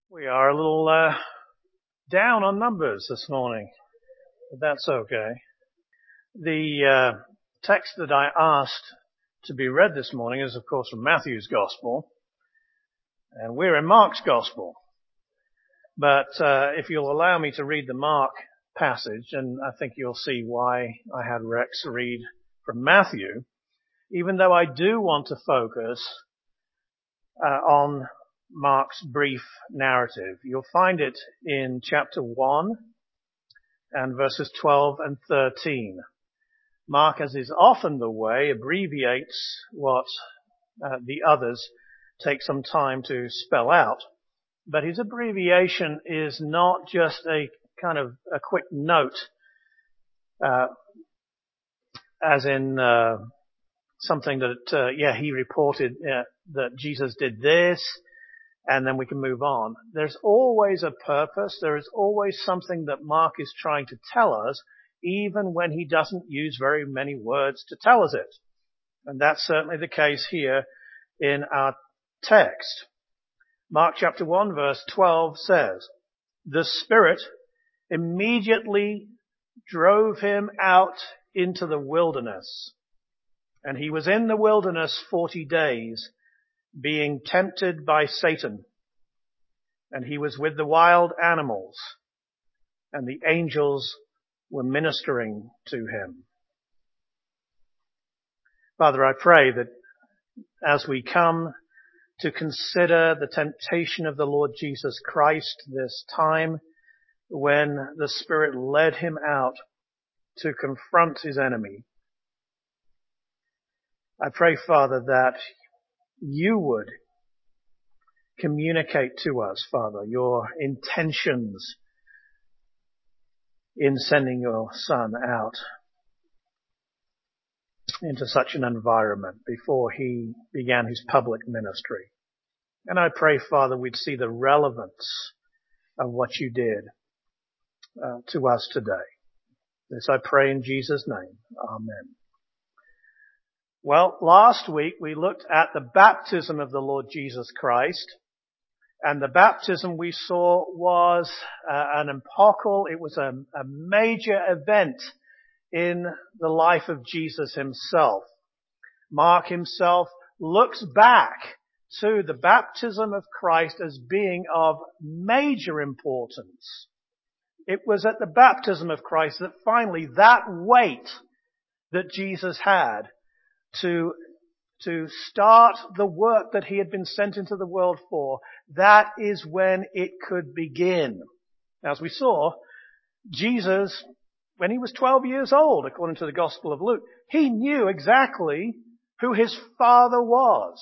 We are a little down on numbers this morning, but that's okay. The text that I asked to be read this morning is, of course, from Matthew's Gospel, and we're in Mark's Gospel. But if you'll allow me to read the Mark passage, and I think you'll see why I had Rex read from Matthew, even though I do want to focus on Mark's brief narrative. You'll find it in chapter 1 and verses 12 and 13. Mark, as is often the way, abbreviates what the others take some time to spell out. But his abbreviation is not just a kind of a quick note, as in something that, he reported that Jesus did this, and then we can move on. There's always a purpose. There is always something that Mark is trying to tell us, even when he doesn't use very many words to tell us it. And that's certainly the case here in our text. Mark chapter 1 verse 12 says, "The Spirit immediately drove him out into the wilderness. And he was in the wilderness 40 days, being tempted by Satan. And he was with the wild animals, and the angels were ministering to him." Father, I pray that as we come to consider the temptation of the Lord Jesus Christ, this time when the Spirit led him out to confront his enemy, I pray, Father, that you would communicate to us, Father, your intentions in sending your Son out into such an environment before he began his public ministry. And I pray, Father, we'd see the relevance of what you did to us today. This I pray in Jesus' name. Amen. Well, last week we looked at the baptism of the Lord Jesus Christ, and the baptism we saw was an epochal, it was a major event in the life of Jesus himself. Mark himself looks back to the baptism of Christ as being of major importance. It was at the baptism of Christ that finally that weight that Jesus had to start the work that he had been sent into the world for, that is when it could begin. As we saw, Jesus, when he was 12 years old, according to the Gospel of Luke, he knew exactly who his Father was.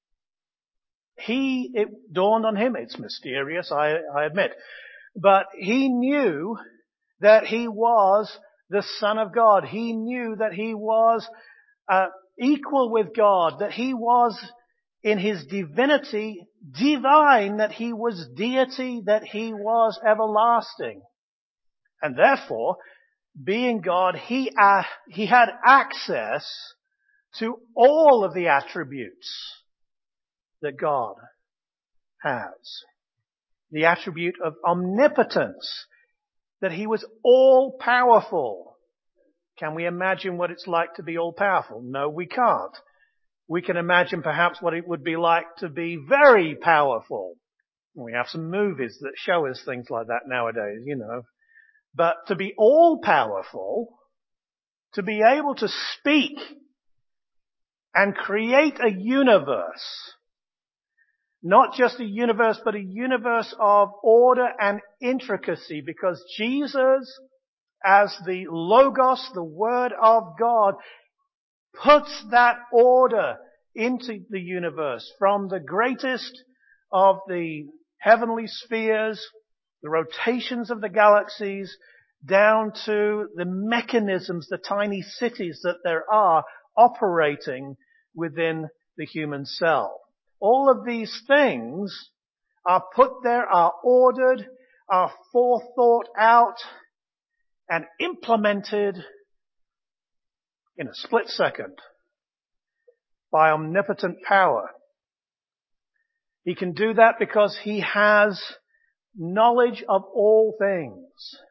It dawned on him, it's mysterious, I admit, but he knew that he was the Son of God. He knew that he was equal with God, that he was in his divinity divine, that he was deity, that he was everlasting. And therefore, being God, he had access to all of the attributes that God has. The attribute of omnipotence, that he was all powerful. Can we imagine what it's like to be all-powerful? No, we can't. We can imagine perhaps what it would be like to be very powerful. We have some movies that show us things like that nowadays, you know. But to be all-powerful, to be able to speak and create a universe, not just a universe, but a universe of order and intricacy, because Jesus, as the Logos, the Word of God, puts that order into the universe, from the greatest of the heavenly spheres, the rotations of the galaxies, down to the mechanisms, the tiny cities that there are operating within the human cell. All of these things are put there, are ordered, are forethought out, and implemented in a split second by omnipotent power. He can do that because he has knowledge of all things.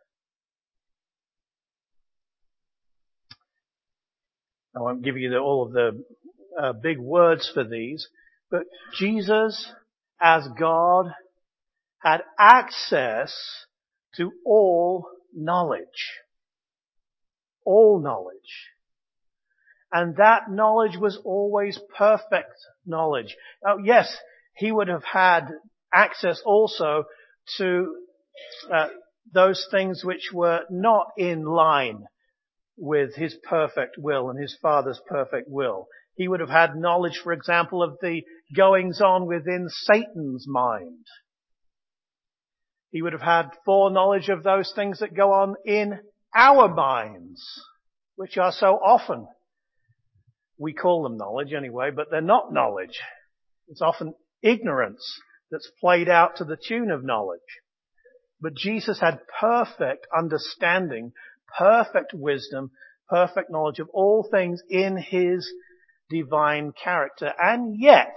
I won't give you all of the big words for these, but Jesus, as God, had access to all knowledge. All knowledge. And that knowledge was always perfect knowledge. Now, yes, he would have had access also to those things which were not in line with his perfect will and his Father's perfect will. He would have had knowledge, for example, of the goings on within Satan's mind. He would have had foreknowledge of those things that go on in our minds, which are so often, we call them knowledge anyway, but they're not knowledge. It's often ignorance that's played out to the tune of knowledge. But Jesus had perfect understanding, perfect wisdom, perfect knowledge of all things in his divine character. And yet,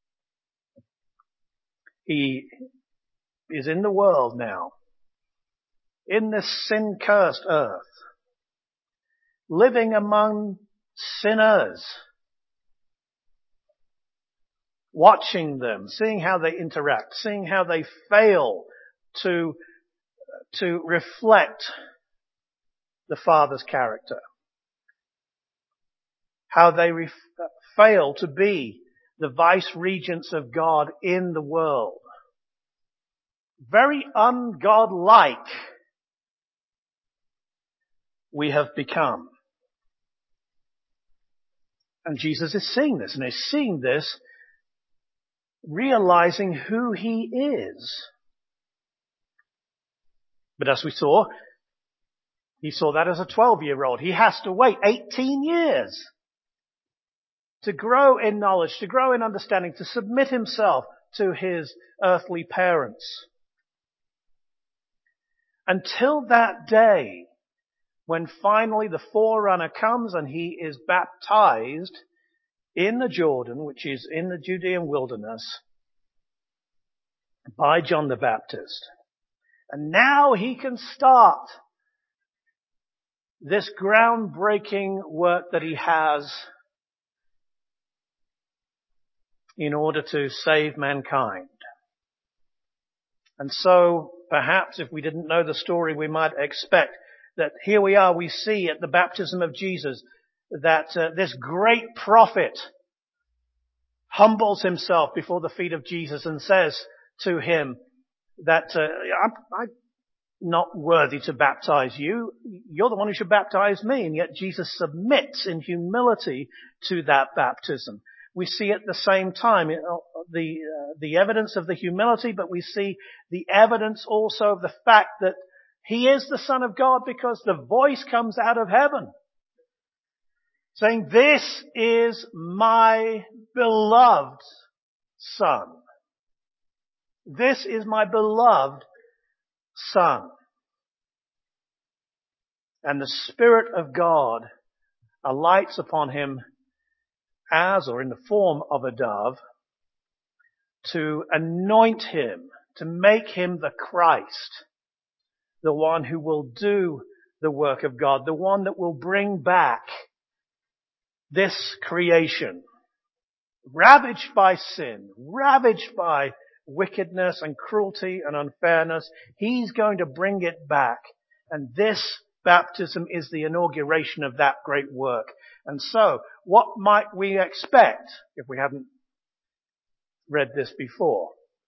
he is in the world now, in this sin-cursed earth, living among sinners, watching them, seeing how they interact, seeing how they fail to reflect the Father's character, how they fail to be the vice-regents of God in the world. Very ungodlike we have become. And Jesus is seeing this, and he's seeing this, realizing who he is. But as we saw, he saw that as a 12-year-old. He has to wait 18 years to grow in knowledge, to grow in understanding, to submit himself to his earthly parents. Until that day, when finally the forerunner comes and he is baptized in the Jordan, which is in the Judean wilderness, by John the Baptist. And now he can start this groundbreaking work that he has in order to save mankind. And so, perhaps if we didn't know the story, we might expect that here we are, we see at the baptism of Jesus that this great prophet humbles himself before the feet of Jesus and says to him that I'm not worthy to baptize you. You're the one who should baptize me. And yet Jesus submits in humility to that baptism. We see at the same time the evidence of the humility, but we see the evidence also of the fact that he is the Son of God, because the voice comes out of heaven saying, "This is my beloved Son. This is my beloved Son." And the Spirit of God alights upon him as, or in the form of a dove, to anoint him, to make him the Christ, the one who will do the work of God, the one that will bring back this creation, ravaged by sin, ravaged by wickedness and cruelty and unfairness. He's going to bring it back. And this baptism is the inauguration of that great work. And so, what might we expect if we hadn't read this before?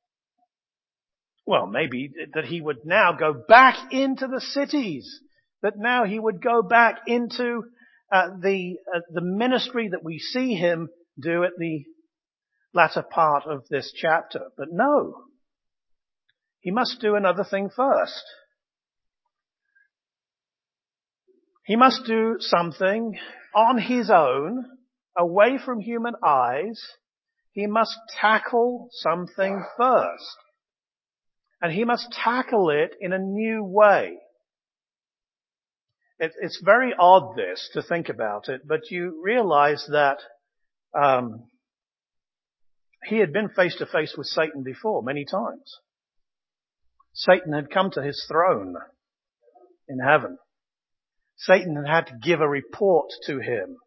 Well, maybe that he would now go back into the cities, that now he would go back into the ministry that we see him do at the latter part of this chapter. But no, he must do another thing first. He must do something on his own, away from human eyes. He must tackle something first. And he must tackle it in a new way. It's very odd, this, to think about it, but you realize that he had been face to face with Satan before, many times. Satan had come to his throne in heaven. Satan had to give a report to him.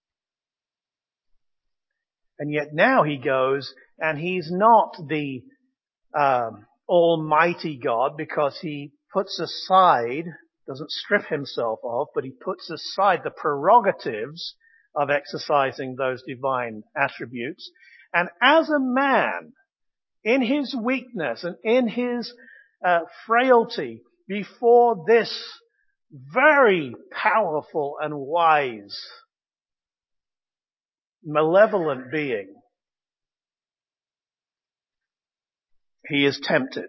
And yet now he goes, and he's not the Almighty God, because he puts aside, doesn't strip himself of, but he puts aside the prerogatives of exercising those divine attributes. And as a man, in his weakness and in his frailty, before this very powerful and wise, malevolent being, he is tempted.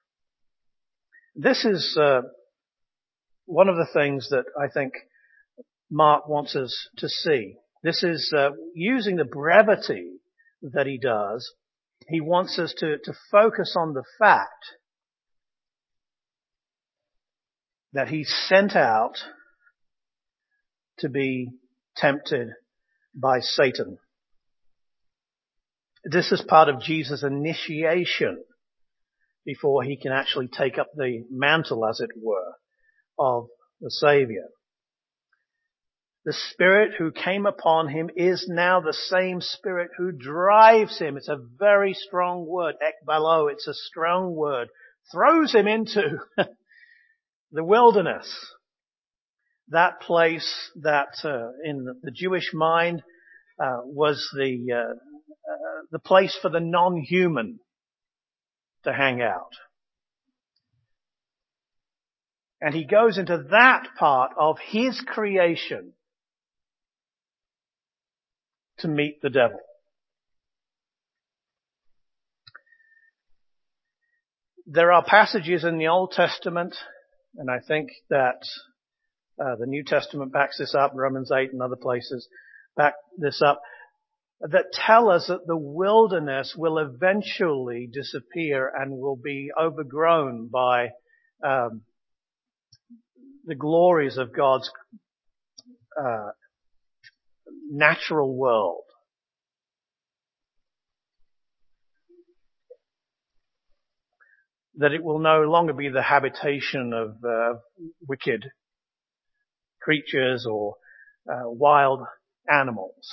This is one of the things that I think Mark wants us to see. This is using the brevity that he does. He wants us to focus on the fact that he's sent out to be tempted by Satan. This is part of Jesus' initiation before he can actually take up the mantle, as it were, of the Savior. The Spirit who came upon him is now the same Spirit who drives him. It's a very strong word. Ekbalo, it's a strong word. Throws him into the wilderness. That place that in the Jewish mind was the place for the non-human to hang out. And he goes into that part of his creation to meet the devil. There are passages in the Old Testament, and I think that the New Testament backs this up, Romans 8 and other places back this up, that tell us that the wilderness will eventually disappear and will be overgrown by the glories of God's natural world. That it will no longer be the habitation of wicked creatures or wild animals.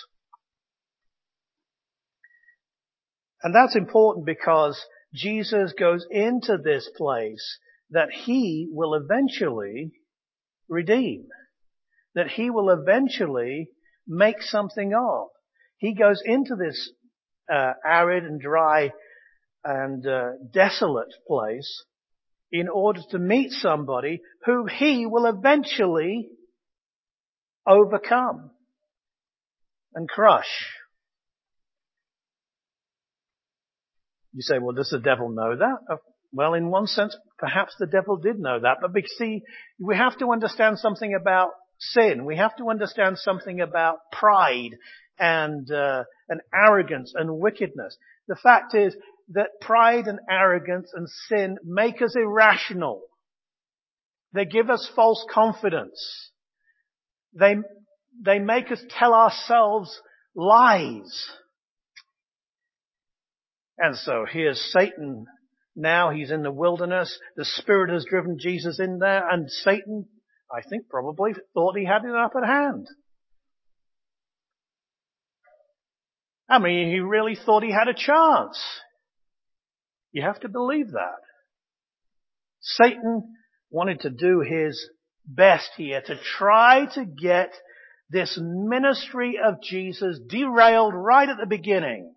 And that's important because Jesus goes into this place that he will eventually redeem, that he will eventually make something of. He goes into this arid and dry and desolate place in order to meet somebody whom he will eventually overcome and crush. You say, well, does the devil know that? Well, in one sense, perhaps the devil did know that. But see, we have to understand something about sin. We have to understand something about pride and arrogance and wickedness. The fact is that pride and arrogance and sin make us irrational. They give us false confidence. They make us tell ourselves lies. And so here's Satan. Now he's in the wilderness. The Spirit has driven Jesus in there, and Satan, I think, probably thought he had it up at hand. I mean, he really thought he had a chance. You have to believe that. Satan wanted to do his best here to try to get this ministry of Jesus derailed right at the beginning.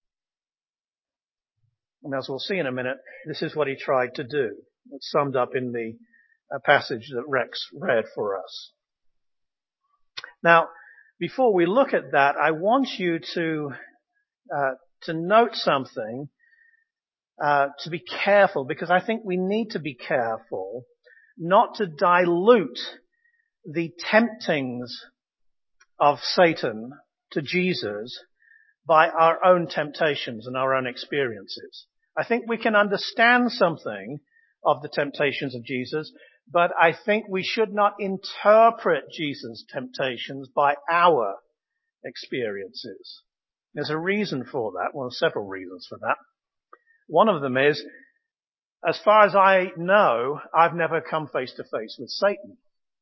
And as we'll see in a minute, this is what he tried to do. It's summed up in the passage that Rex read for us. Now, before we look at that, I want you to note something, to be careful, because I think we need to be careful not to dilute the temptings of Satan to Jesus by our own temptations and our own experiences. I think we can understand something of the temptations of Jesus, but I think we should not interpret Jesus' temptations by our experiences. There's a reason for that. Well, several reasons for that. One of them is as far as I know, I've never come face to face with Satan.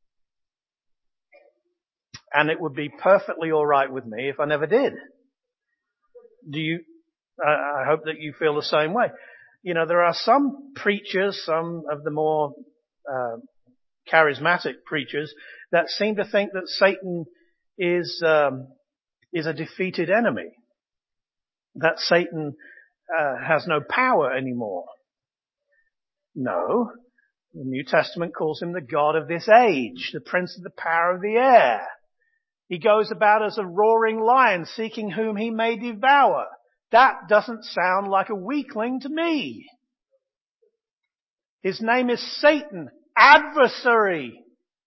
And it would be perfectly all right with me if I never did. I hope that you feel the same way. You know, there are some preachers, some of the more charismatic preachers, that seem to think that Satan is a defeated enemy. That Satan has no power anymore. No. The New Testament calls him the God of this age, the prince of the power of the air. He goes about as a roaring lion, seeking whom he may devour. That doesn't sound like a weakling to me. His name is Satan, adversary.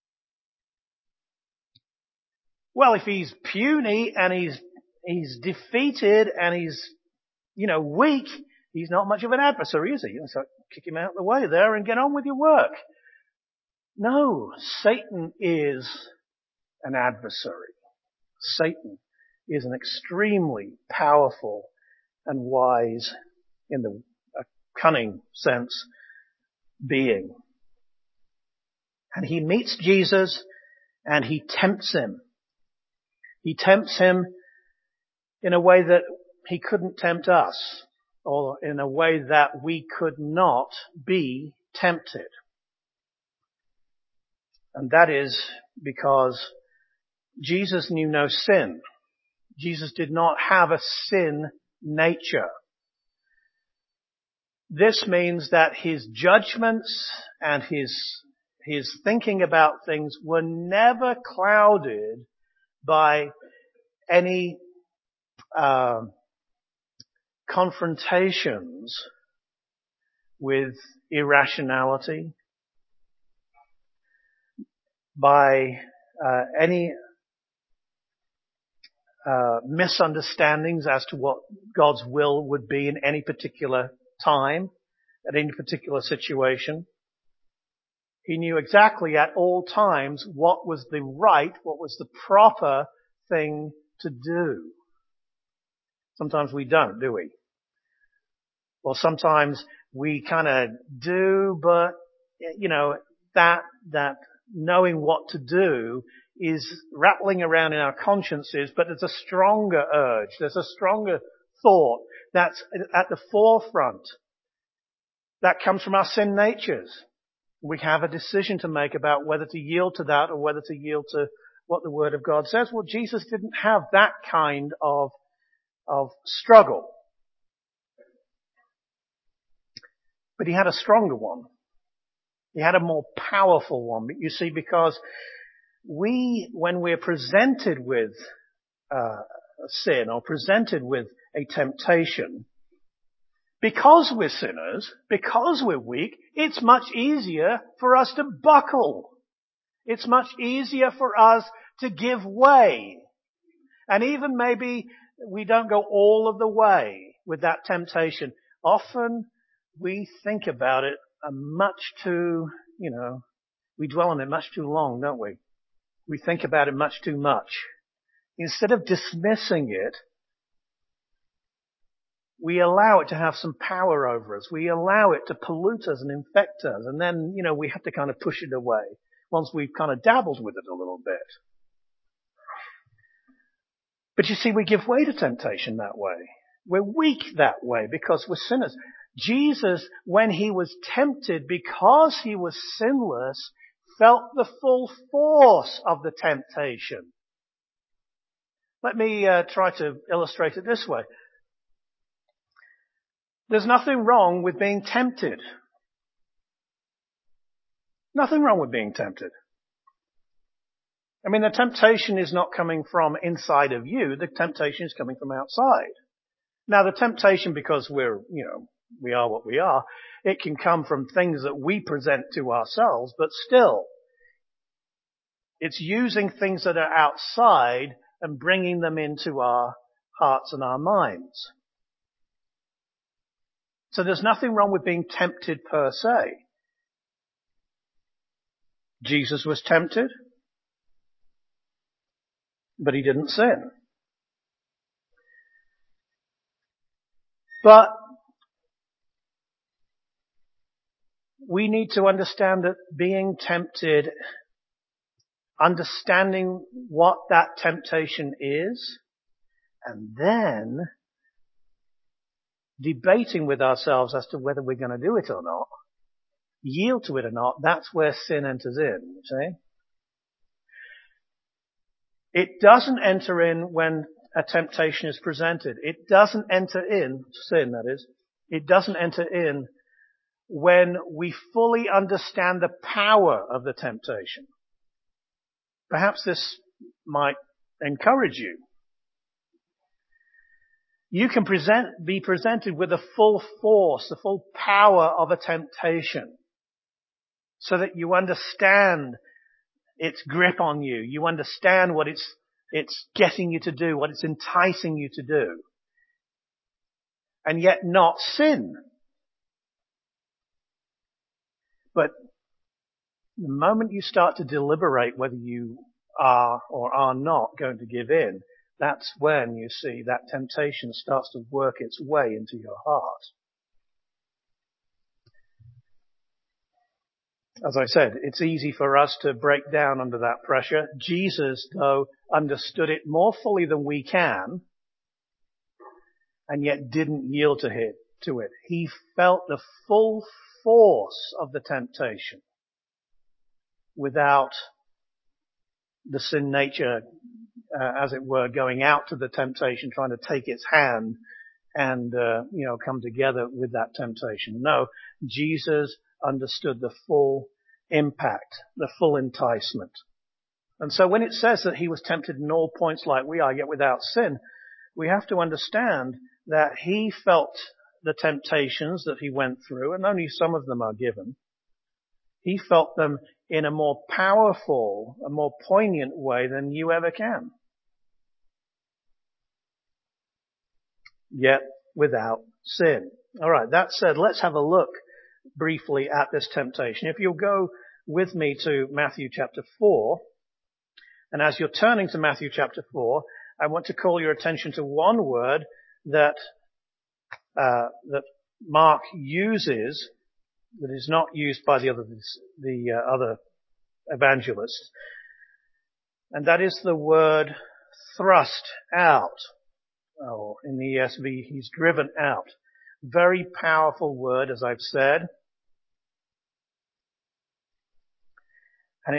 Well, if he's puny and he's defeated and he's, weak, he's not much of an adversary, is he? So kick him out of the way there and get on with your work. No, Satan is an adversary. Satan is an extremely powerful and wise, in the cunning sense, being. And he meets Jesus and he tempts him. He tempts him in a way that he couldn't tempt us, or in a way that we could not be tempted. And that is because Jesus knew no sin. Jesus did not have a sin nature. This means that his judgments and his thinking about things were never clouded by any confrontations with irrationality, by any misunderstandings as to what God's will would be in any particular time, at any particular situation. He knew exactly at all times what was the right, what was the proper thing to do. Sometimes we don't, do we? Well, sometimes we kind of do, but, that knowing what to do is rattling around in our consciences, but there's a stronger urge, there's a stronger thought that's at the forefront. That comes from our sin natures. We have a decision to make about whether to yield to that or whether to yield to what the Word of God says. Well, Jesus didn't have that kind of struggle. But he had a stronger one. He had a more powerful one. You see, because when we're presented with sin or presented with a temptation, because we're sinners, because we're weak, it's much easier for us to buckle. It's much easier for us to give way. And even maybe we don't go all of the way with that temptation. Often we think about it we dwell on it much too long, don't we? We think about it much too much. Instead of dismissing it, we allow it to have some power over us. We allow it to pollute us and infect us. And then, we have to kind of push it away once we've kind of dabbled with it a little bit. But you see, we give way to temptation that way. We're weak that way because we're sinners. Jesus, when he was tempted, because he was sinless, felt the full force of the temptation. Let me try to illustrate it this way. There's nothing wrong with being tempted. Nothing wrong with being tempted. I mean, the temptation is not coming from inside of you. The temptation is coming from outside. Now, the temptation, because we are what we are, it can come from things that we present to ourselves, but still, it's using things that are outside and bringing them into our hearts and our minds. So there's nothing wrong with being tempted per se. Jesus was tempted, but he didn't sin. But we need to understand that being tempted, understanding what that temptation is, and then debating with ourselves as to whether we're going to do it or not, yield to it or not, that's where sin enters in, you see. It doesn't enter in when a temptation is presented. It doesn't enter in, sin that is, it doesn't enter in when we fully understand the power of the temptation. Perhaps this might encourage you. You can be presented with the full force, the full power of a temptation, so that you understand its grip on you. You understand what it's getting you to do, what it's enticing you to do, and yet not sin. But the moment you start to deliberate whether you are or are not going to give in, that's when you see that temptation starts to work its way into your heart. As I said, it's easy for us to break down under that pressure. Jesus, though, understood it more fully than we can, and yet didn't yield to it. He felt the full force of the temptation without the sin nature, as it were, going out to the temptation, trying to take its hand and, come together with that temptation. No, Jesus understood the full impact, the full enticement. And so when it says that he was tempted in all points like we are, yet without sin, we have to understand that he felt the temptations that he went through, and only some of them are given. He felt them in a more powerful, a more poignant way than you ever can. Yet without sin. All right, that said, let's have a look briefly at this temptation. If you'll go with me to Matthew chapter 4, and as you're turning to Matthew chapter 4, I want to call your attention to one word that Mark uses that is not used by the other evangelists, and that is the word thrust out. Or in the ESV, he's driven out. Very powerful word, as I've said. And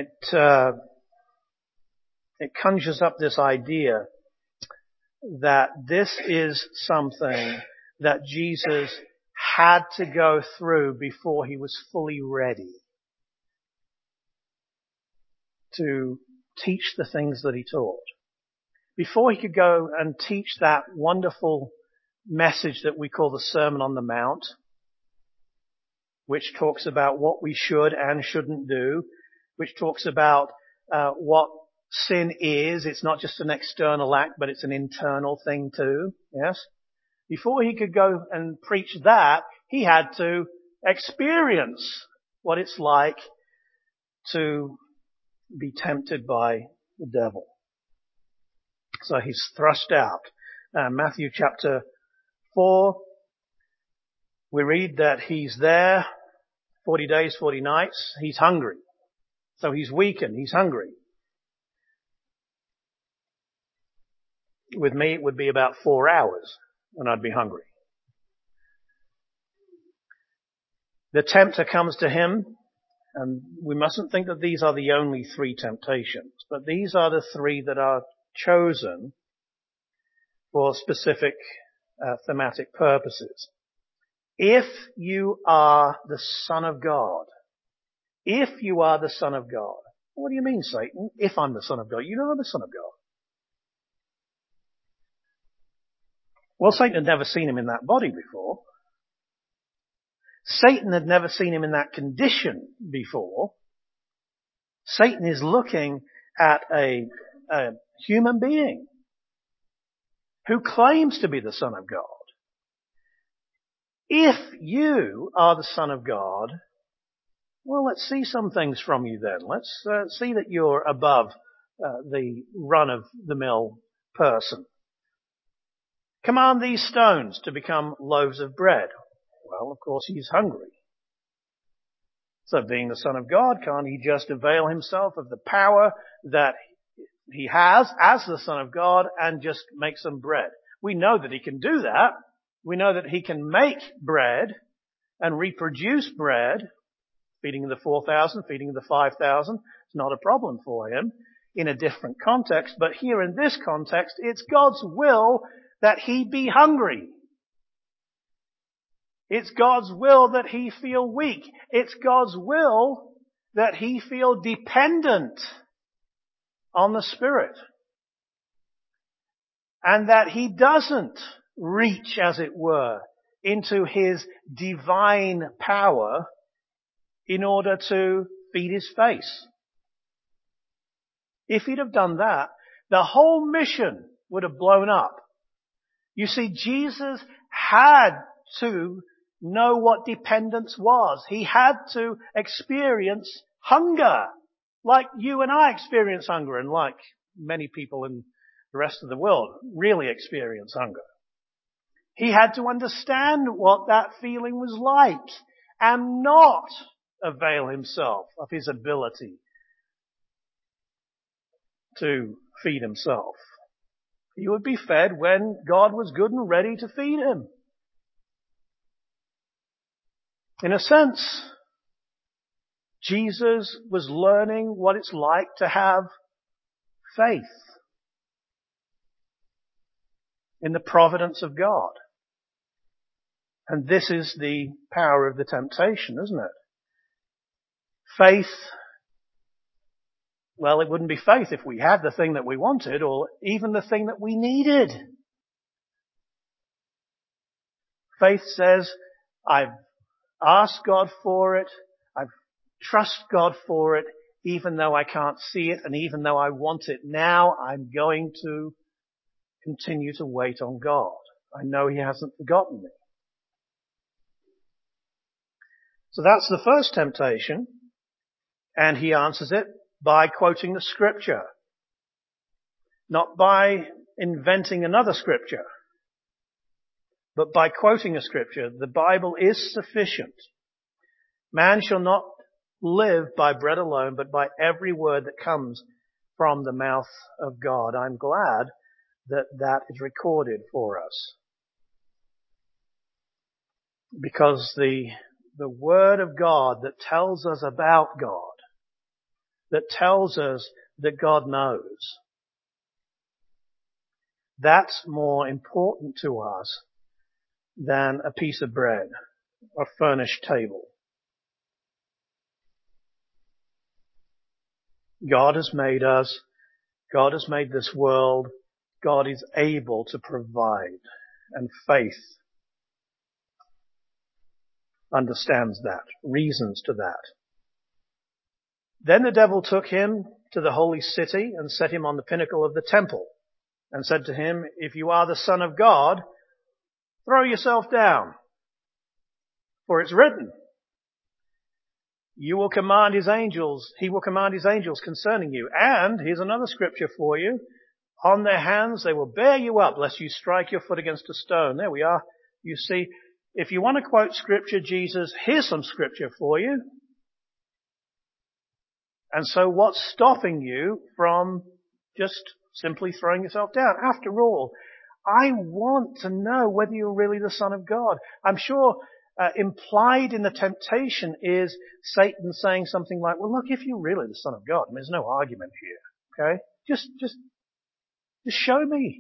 it conjures up this idea that this is something that Jesus had to go through before he was fully ready to teach the things that he taught. Before he could go and teach that wonderful message that we call the Sermon on the Mount, which talks about what we should and shouldn't do, which talks about what sin is. It's not just an external act, but it's an internal thing too. Yes? Before he could go and preach that, he had to experience what it's like to be tempted by the devil. So he's thrust out. Matthew chapter 4, we read that he's there 40 days, 40 nights. He's hungry. So he's weakened. He's hungry. With me, it would be about 4 hours and I'd be hungry. The tempter comes to him, and we mustn't think that these are the only 3 temptations, but these are the 3 that are chosen for specific thematic purposes. If you are the Son of God, if you are the Son of God, what do you mean, Satan? If I'm the Son of God, you know I'm the Son of God. Well, Satan had never seen him in that body before. Satan had never seen him in that condition before. Satan is looking at a human being who claims to be the Son of God. If you are the Son of God, well, let's see some things from you then. Let's see that you're above the run-of-the-mill person. Command these stones to become loaves of bread. Well, of course, he's hungry. So being the Son of God, can't he just avail himself of the power that he has as the Son of God and just make some bread? We know that he can do that. We know that he can make bread and reproduce bread, feeding the 4,000, feeding the 5,000. It's not a problem for him in a different context. But here in this context, it's God's will that he be hungry. It's God's will that he feel weak. It's God's will that he feel dependent on the Spirit. And that he doesn't reach, as it were, into his divine power in order to feed his face. If he'd have done that, the whole mission would have blown up. You see, Jesus had to know what dependence was. He had to experience hunger, like you and I experience hunger, and like many people in the rest of the world really experience hunger. He had to understand what that feeling was like and not avail himself of his ability to feed himself. He would be fed when God was good and ready to feed him. In a sense, Jesus was learning what it's like to have faith in the providence of God. And this is the power of the temptation, isn't it? Faith, well, it wouldn't be faith if we had the thing that we wanted or even the thing that we needed. Faith says, I've asked God for it, I've trust God for it, even though I can't see it and even though I want it now, I'm going to continue to wait on God. I know he hasn't forgotten me. So that's the first temptation, and he answers it by quoting the scripture, not by inventing another scripture, but by quoting a scripture. The Bible is sufficient. Man shall not live by bread alone, but by every word that comes from the mouth of God. I'm glad that that is recorded for us, because the Word of God that tells us about God, that tells us that God knows, that's more important to us than a piece of bread, a furnished table. God has made us. God has made this world. God is able to provide, and faith understands that, reasons to that. Then the devil took him to the holy city and set him on the pinnacle of the temple and said to him, if you are the Son of God, throw yourself down, for it's written, he will command his angels concerning you. And here's another scripture for you. On their hands they will bear you up, lest you strike your foot against a stone. There we are. You see, if you want to quote scripture, Jesus, here's some scripture for you. And so what's stopping you from just simply throwing yourself down? After all, I want to know whether you're really the Son of God. I'm sure implied in the temptation is Satan saying something like, well, look, if you're really the Son of God, there's no argument here. Okay? Just show me.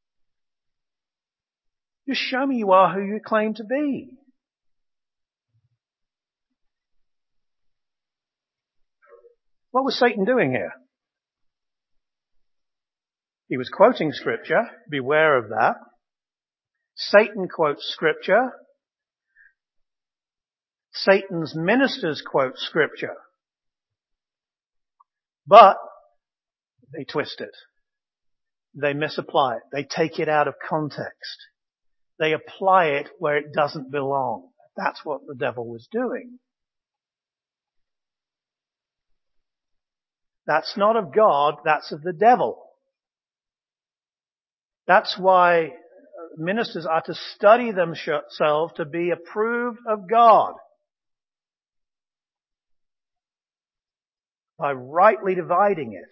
Just show me you are who you claim to be. What was Satan doing here? He was quoting scripture. Beware of that. Satan quotes scripture. Satan's ministers quote scripture. But they twist it. They misapply it. They take it out of context. They apply it where it doesn't belong. That's what the devil was doing. That's not of God, that's of the devil. That's why ministers are to study themselves to be approved of God. by rightly dividing it.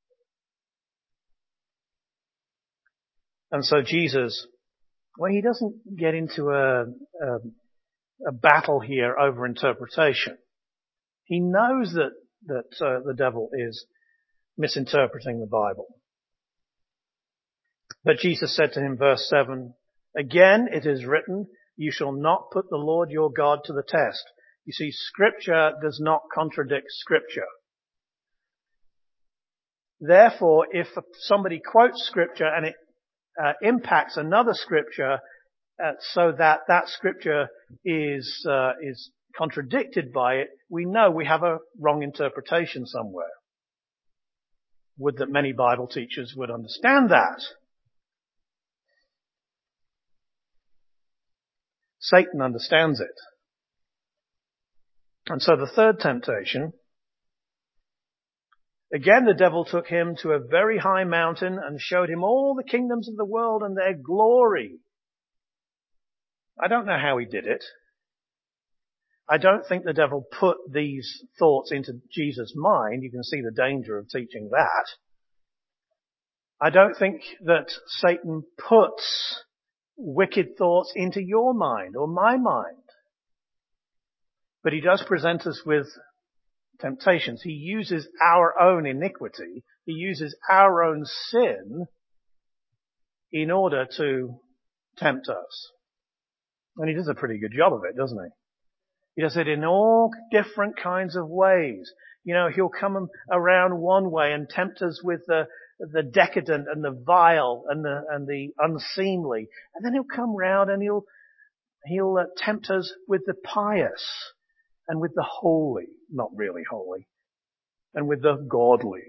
And so Jesus, well, he doesn't get into a battle here over interpretation. He knows that the devil is misinterpreting the Bible. But Jesus said to him, verse 7, again it is written, you shall not put the Lord your God to the test. You see, Scripture does not contradict Scripture. Therefore, if somebody quotes Scripture and it impacts another Scripture so that Scripture is contradicted by it, we know we have a wrong interpretation somewhere. Would that many Bible teachers would understand that. Satan understands it. And so the third temptation, again the devil took him to a very high mountain and showed him all the kingdoms of the world and their glory. I don't know how he did it. I don't think the devil put these thoughts into Jesus' mind. You can see the danger of teaching that. I don't think that Satan puts wicked thoughts into your mind or my mind. But he does present us with temptations. He uses our own iniquity. He uses our own sin in order to tempt us. And he does a pretty good job of it, doesn't he? He does it in all different kinds of ways. You know, he'll come around one way and tempt us with the decadent and the vile and the unseemly. And then he'll come round and he'll tempt us with the pious and with the holy, not really holy, and with the godly.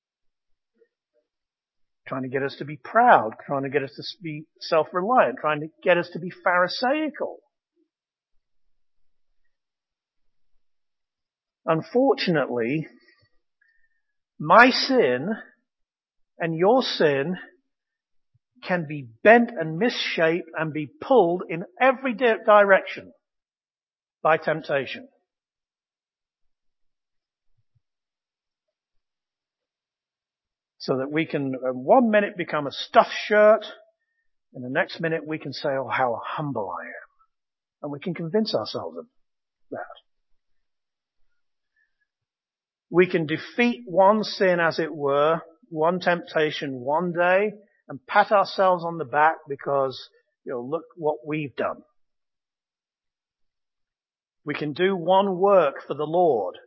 Trying to get us to be proud, trying to get us to be self-reliant, trying to get us to be pharisaical. Unfortunately, my sin and your sin can be bent and misshaped and be pulled in every direction by temptation. So that we can, one minute become a stuffed shirt, and the next minute we can say, oh, how humble I am. And we can convince ourselves of that. We can defeat one sin, as it were, one temptation one day, and pat ourselves on the back because, look what we've done. We can do one work for the Lord.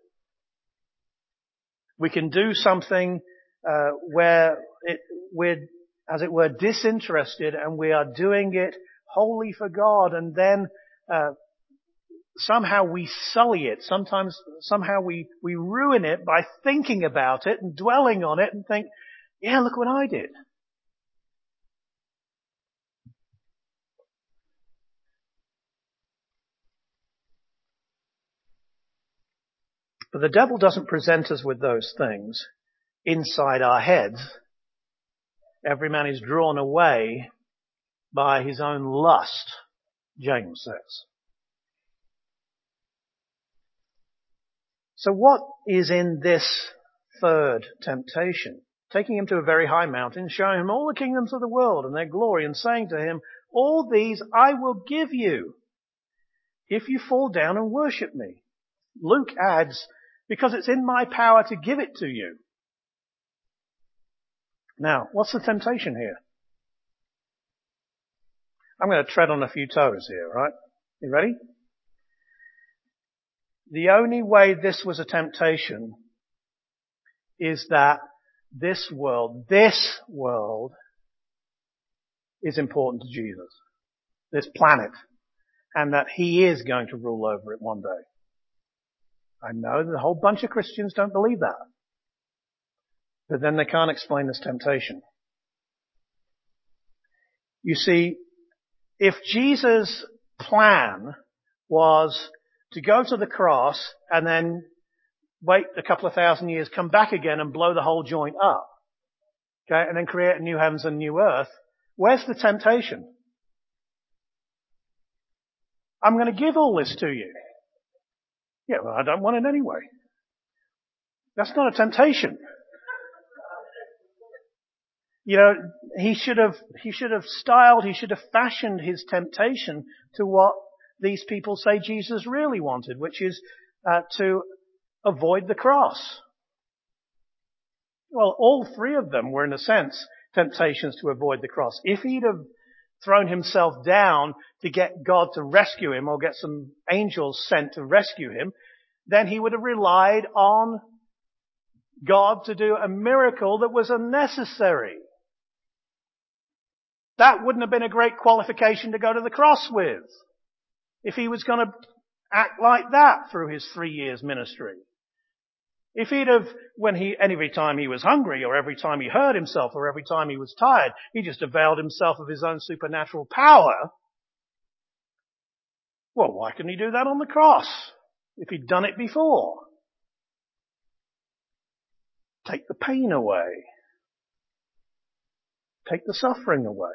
We can do something where we're, as it were, disinterested and we are doing it wholly for God, and then somehow we sully it. Somehow we ruin it by thinking about it and dwelling on it and think, yeah, look what I did. But the devil doesn't present us with those things inside our heads. Every man is drawn away by his own lust, James says. So what is in this third temptation? Taking him to a very high mountain, showing him all the kingdoms of the world and their glory, and saying to him, all these I will give you if you fall down and worship me. Luke adds, because it's in my power to give it to you. Now, what's the temptation here? I'm going to tread on a few toes here, right? You ready? The only way this was a temptation is that this world is important to Jesus. This planet. And that he is going to rule over it one day. I know that a whole bunch of Christians don't believe that. But then they can't explain this temptation. You see, if Jesus' plan was to go to the cross and then wait a couple of thousand years, come back again and blow the whole joint up, okay, and then create a new heavens and new earth, where's the temptation? I'm going to give all this to you. Yeah, well, I don't want it anyway. That's not a temptation. You know, he should have fashioned his temptation to what these people say Jesus really wanted, which is to avoid the cross. Well, all three of them were, in a sense, temptations to avoid the cross. If he'd have thrown himself down to get God to rescue him or get some angels sent to rescue him, then he would have relied on God to do a miracle that was unnecessary. That wouldn't have been a great qualification to go to the cross with, if he was going to act like that through his 3 years ministry. If he'd have, every time he was hungry, or every time he hurt himself, or every time he was tired, he just availed himself of his own supernatural power, well, why couldn't he do that on the cross if he'd done it before? Take the pain away. Take the suffering away.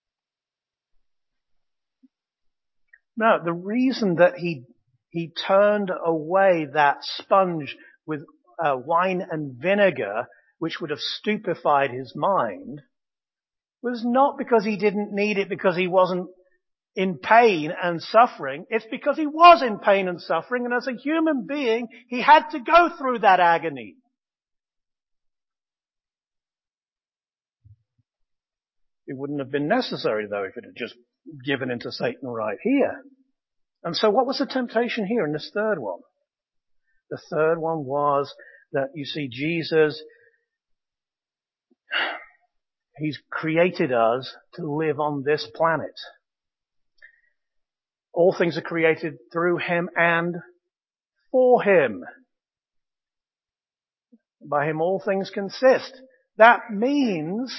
No, the reason that he turned away that sponge with wine and vinegar, which would have stupefied his mind, was not because he didn't need it because he wasn't in pain and suffering. It's because he was in pain and suffering, and as a human being, he had to go through that agony. It wouldn't have been necessary, though, if it had just given into Satan right here. And so what was the temptation here in this third one? The third one was that, you see, Jesus, he's created us to live on this planet. All things are created through him and for him. By him all things consist. That means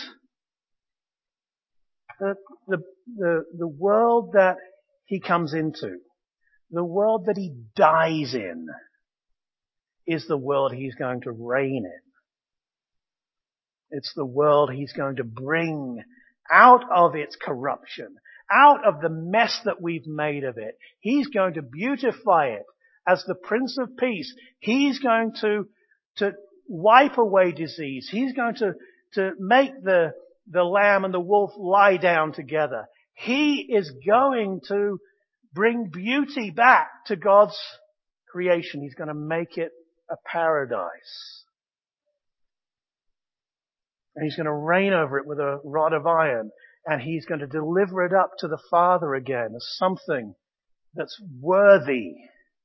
that the world that he comes into, the world that he dies in, is the world he's going to reign in. It's the world he's going to bring out of its corruption, out of the mess that we've made of it. He's going to beautify it as the Prince of Peace. He's going to wipe away disease. He's going to make the lamb and the wolf lie down together. He is going to bring beauty back to God's creation. He's going to make it a paradise. And he's going to reign over it with a rod of iron. And he's going to deliver it up to the Father again as something that's worthy.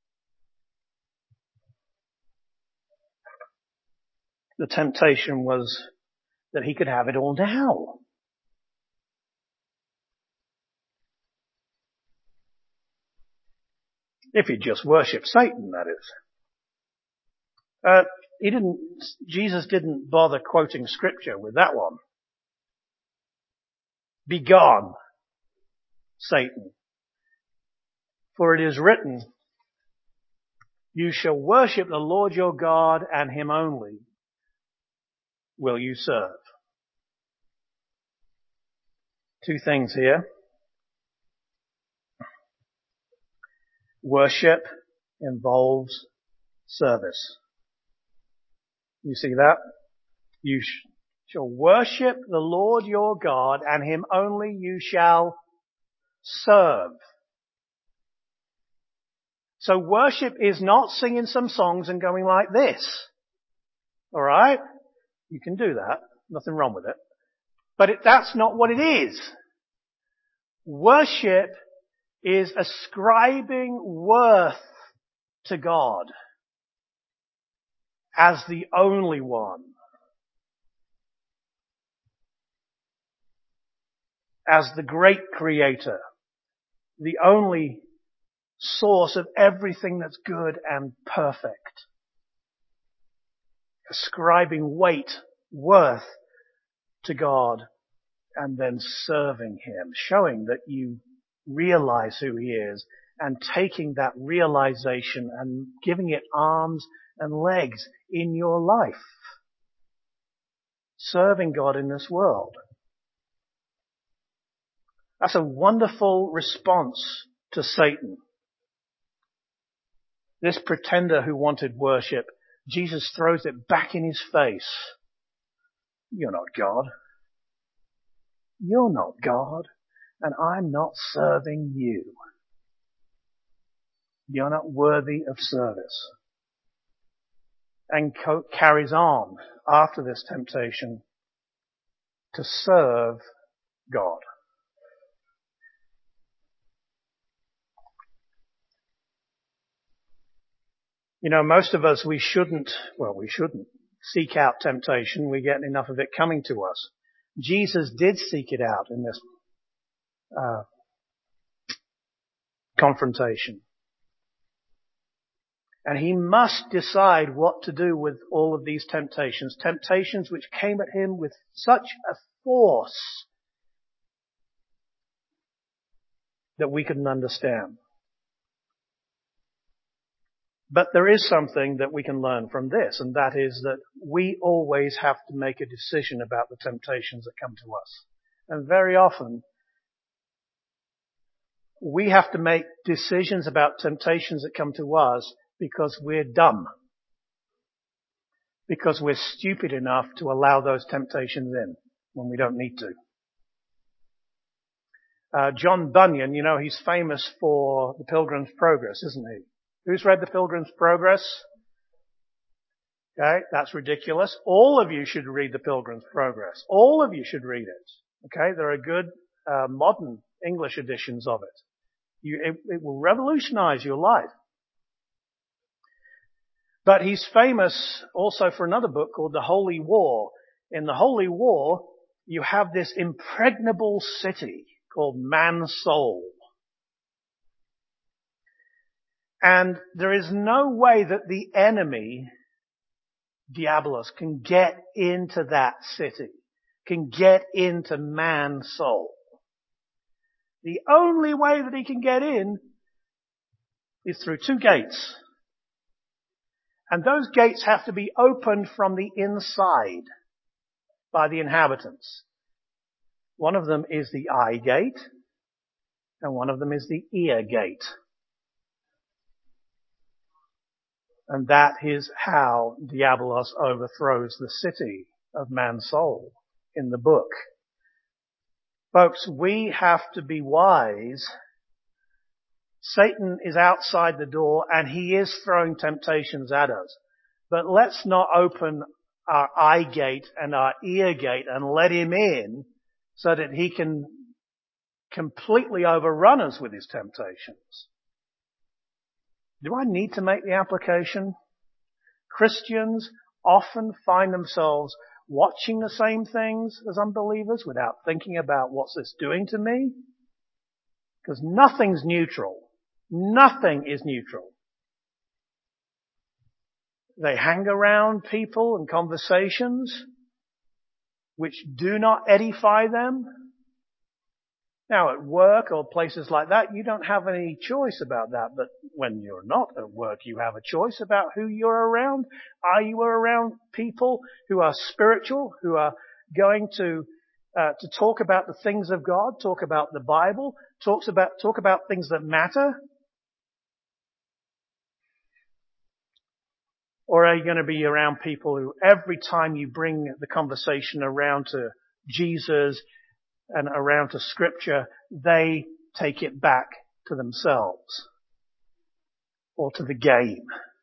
The temptation was that he could have it all now. If he just worshipped Satan, that is. Jesus didn't bother quoting scripture with that one. Begone, Satan. For it is written, you shall worship the Lord your God, and him only will you serve. Two things here. Worship involves service. You see that? You shall worship the Lord your God, and him only you shall serve. So worship is not singing some songs and going like this. Alright? You can do that. Nothing wrong with it. But that's not what it is. Worship is ascribing worth to God as the only one. As the great creator. The only source of everything that's good and perfect. Ascribing weight, worth to God, and then serving him, showing that you realize who he is, and taking that realization and giving it arms and legs in your life. Serving God in this world. That's a wonderful response to Satan. This pretender who wanted worship Jesus throws it back in his face. You're not God. You're not God, and I'm not serving you. You're not worthy of service. And carries on after this temptation to serve God. You know, most of us, we shouldn't seek out temptation. We get enough of it coming to us. Jesus did seek it out in this confrontation. And he must decide what to do with all of these temptations which came at him with such a force that we couldn't understand. But there is something that we can learn from this, and that is that we always have to make a decision about the temptations that come to us. And very often, we have to make decisions about temptations that come to us because we're dumb. Because we're stupid enough to allow those temptations in when we don't need to. John Bunyan, you know, he's famous for The Pilgrim's Progress, isn't he? Who's read The Pilgrim's Progress? Okay, that's ridiculous. All of you should read The Pilgrim's Progress. All of you should read it. Okay, there are good modern English editions of it. It will revolutionize your life. But he's famous also for another book called The Holy War. In The Holy War, you have this impregnable city called Man's Soul. And there is no way that the enemy, Diabolos, can get into that city, can get into man's soul. The only way that he can get in is through two gates. And those gates have to be opened from the inside by the inhabitants. One of them is the eye gate, and one of them is the ear gate. And that is how Diabolos overthrows the city of man's soul in the book. Folks, we have to be wise. Satan is outside the door and he is throwing temptations at us. But let's not open our eye gate and our ear gate and let him in so that he can completely overrun us with his temptations. Do I need to make the application? Christians often find themselves watching the same things as unbelievers without thinking about what's this doing to me? Because nothing's neutral. Nothing is neutral. They hang around people and conversations which do not edify them. Now, at work or places like that, you don't have any choice about that. But when you're not at work, you have a choice about who you're around. Are you around people who are spiritual, who are going to talk about the things of God, talk about the Bible, talk about things that matter? Or are you going to be around people who every time you bring the conversation around to Jesus and around to Scripture, they take it back to themselves or to the game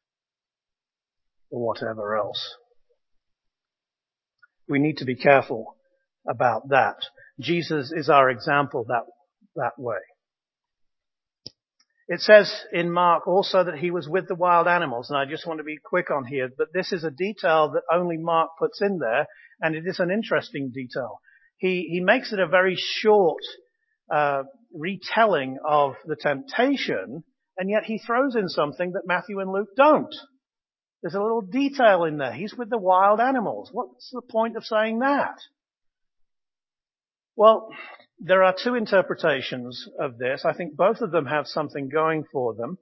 or whatever else? We need to be careful about that. Jesus is our example that way. It says in Mark also that he was with the wild animals, and I just want to be quick on here, but this is a detail that only Mark puts in there, and it is an interesting detail. He makes it a very short retelling of the temptation, and yet he throws in something that Matthew and Luke don't. There's a little detail in there. He's with the wild animals. What's the point of saying that? Well, there are two interpretations of this. I think both of them have something going for them.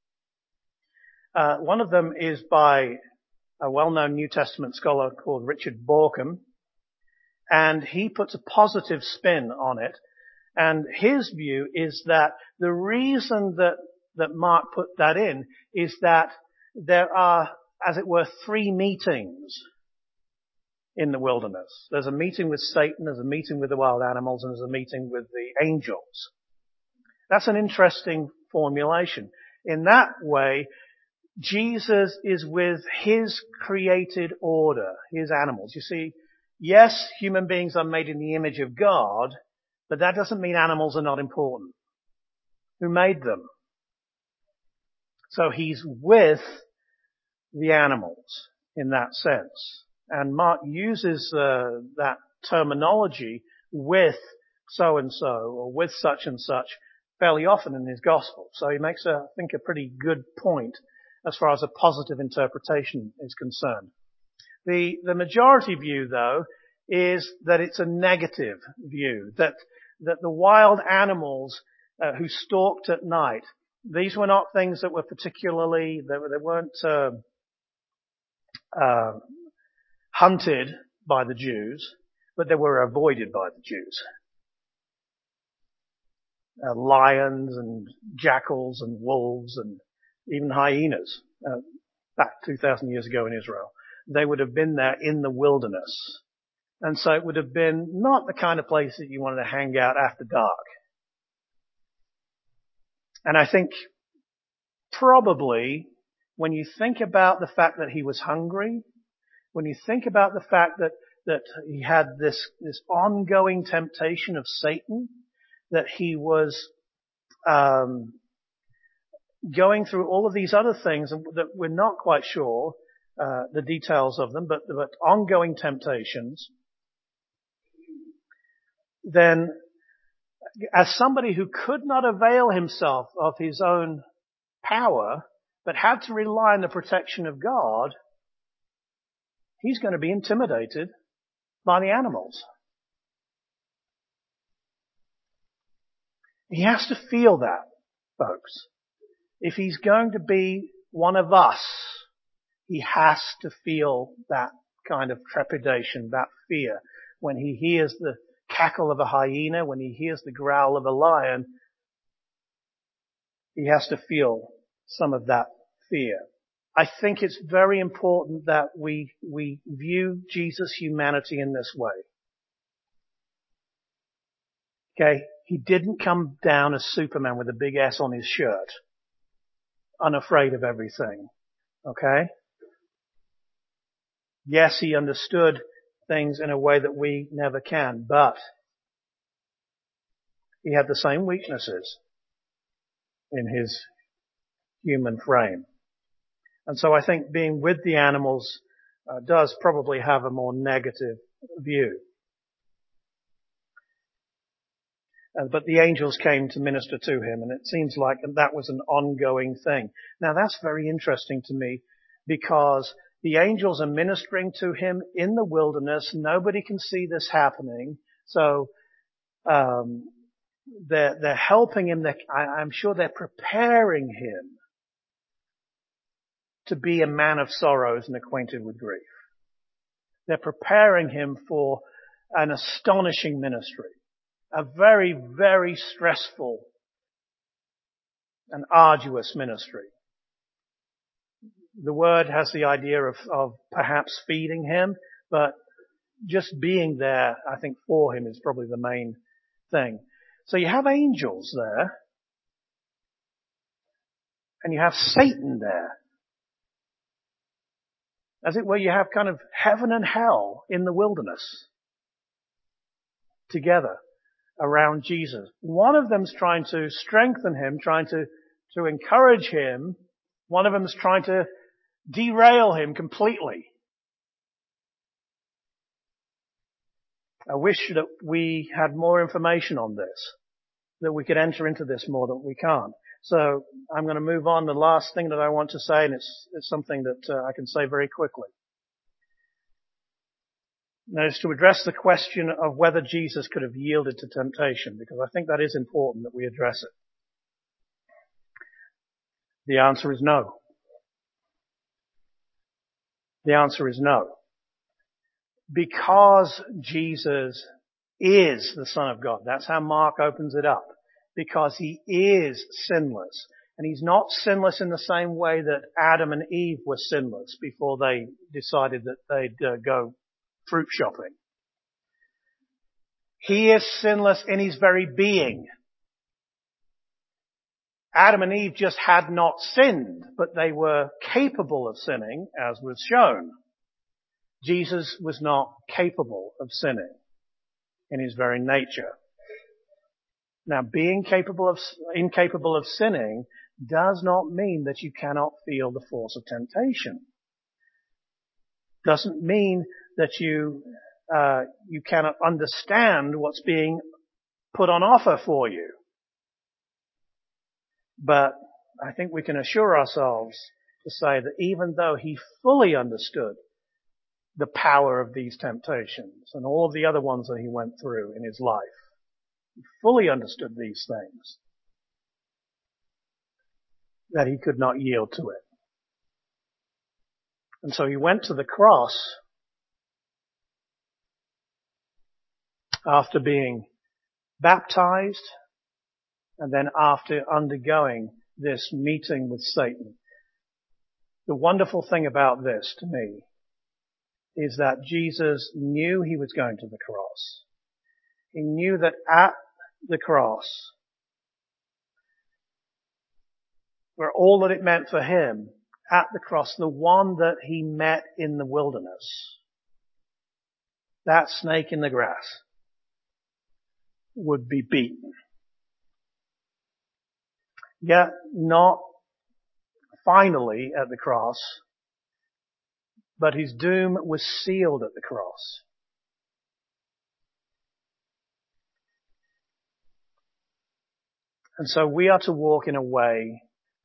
One of them is by a well-known New Testament scholar called Richard Bauckham, and he puts a positive spin on it. And his view is that the reason that Mark put that in is that there are as it were, three meetings in the wilderness. There's a meeting with Satan, there's a meeting with the wild animals, and there's a meeting with the angels. That's an interesting formulation. In that way, Jesus is with his created order, his animals. You see, yes, human beings are made in the image of God, but that doesn't mean animals are not important. Who made them? So he's with the animals in that sense. And Mark uses that terminology with so-and-so or with such and such fairly often in his gospel. So he makes, I think, a pretty good point as far as a positive interpretation is concerned. The majority view, though, is that it's a negative view, that the wild animals who stalked at night, these were not things that were particularly, they weren't hunted by the Jews, but they were avoided by the Jews. Lions and jackals and wolves and even hyenas, back 2,000 years ago in Israel. They would have been there in the wilderness. And so it would have been not the kind of place that you wanted to hang out after dark. And I think probably when you think about the fact that he was hungry, when you think about the fact that he had this ongoing temptation of Satan, that he was going through all of these other things that we're not quite sure the details of them, but ongoing temptations, then as somebody who could not avail himself of his own power, but had to rely on the protection of God, he's going to be intimidated by the animals. He has to feel that, folks. If he's going to be one of us, he has to feel that kind of trepidation, that fear. When he hears the cackle of a hyena, when he hears the growl of a lion, he has to feel some of that fear. I think it's very important that we view Jesus' humanity in this way. Okay? He didn't come down as Superman with a big S on his shirt, unafraid of everything. Okay? Yes, he understood things in a way that we never can, but he had the same weaknesses in his human frame. And so I think being with the animals does probably have a more negative view. But the angels came to minister to him, and it seems like that was an ongoing thing. Now that's very interesting to me, because the angels are ministering to him in the wilderness. Nobody can see this happening. So they're helping him. I'm sure they're preparing him to be a man of sorrows and acquainted with grief. They're preparing him for an astonishing ministry, a very, very stressful and arduous ministry. The word has the idea of perhaps feeding him, but just being there, I think, for him is probably the main thing. So you have angels there, and you have Satan there. As it were, you have kind of heaven and hell in the wilderness together around Jesus. One of them's trying to strengthen him, trying to encourage him. One of them's trying to derail him completely. I wish that we had more information on this, that we could enter into this more, that we can't. So I'm going to move on. The last thing that I want to say, and it's something that I can say very quickly. Now, is to address the question of whether Jesus could have yielded to temptation, because I think that is important that we address it. The answer is no. The answer is no. Because Jesus is the Son of God. That's how Mark opens it up. Because he is sinless. And he's not sinless in the same way that Adam and Eve were sinless before they decided that they'd go fruit shopping. He is sinless in his very being. Adam and Eve just had not sinned, but they were capable of sinning, as was shown. Jesus was not capable of sinning in his very nature. Now, being incapable of sinning does not mean that you cannot feel the force of temptation. Doesn't mean that you cannot understand what's being put on offer for you. But I think we can assure ourselves to say that even though he fully understood the power of these temptations and all of the other ones that he went through in his life, he fully understood these things, that he could not yield to it. And so he went to the cross after being baptized and then after undergoing this meeting with Satan. The wonderful thing about this to me is that Jesus knew he was going to the cross. He knew that at the cross, for all that it meant for him, at the cross, the one that he met in the wilderness, that snake in the grass, would be beaten. Yet not finally at the cross, but his doom was sealed at the cross. And so we are to walk in a way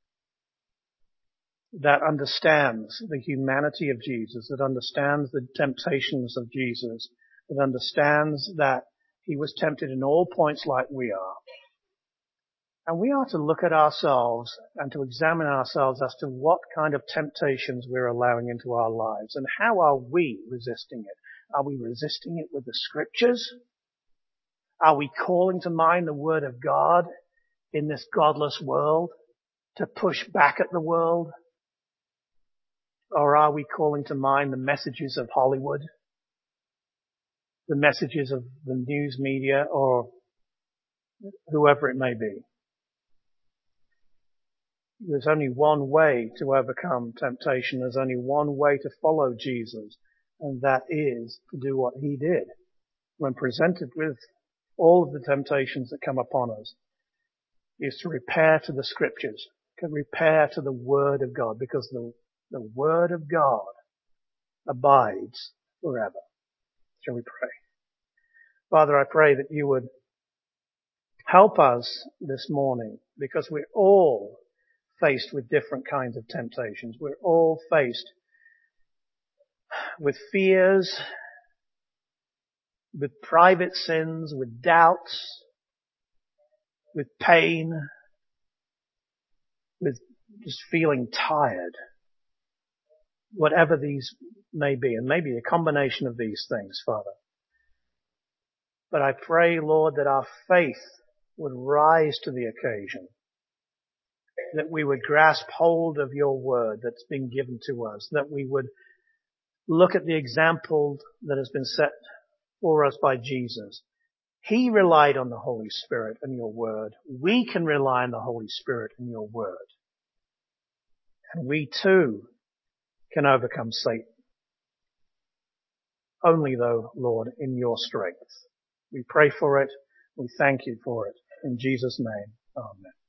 that understands the humanity of Jesus, that understands the temptations of Jesus, that understands that he was tempted in all points like we are. And we are to look at ourselves and to examine ourselves as to what kind of temptations we're allowing into our lives and how are we resisting it. Are we resisting it with the scriptures? Are we calling to mind the word of God in this godless world to push back at the world? Or are we calling to mind the messages of Hollywood, the messages of the news media, or whoever it may be? There's only one way to overcome temptation. There's only one way to follow Jesus, and that is to do what he did when presented with all of the temptations that come upon us, is to repair to the scriptures, to repair to the word of God, because the word of God abides forever. Shall we pray? Father, I pray that you would help us this morning, because we're all faced with different kinds of temptations. We're all faced with fears, with private sins, with doubts, with pain, with just feeling tired. Whatever these may be, and maybe a combination of these things, Father. But I pray, Lord, that our faith would rise to the occasion, that we would grasp hold of your word that's been given to us, that we would look at the example that has been set for us by Jesus. He relied on the Holy Spirit and your word. We can rely on the Holy Spirit and your word. And we too can overcome Satan. Only though, Lord, in your strength. We pray for it. We thank you for it. In Jesus' name, amen.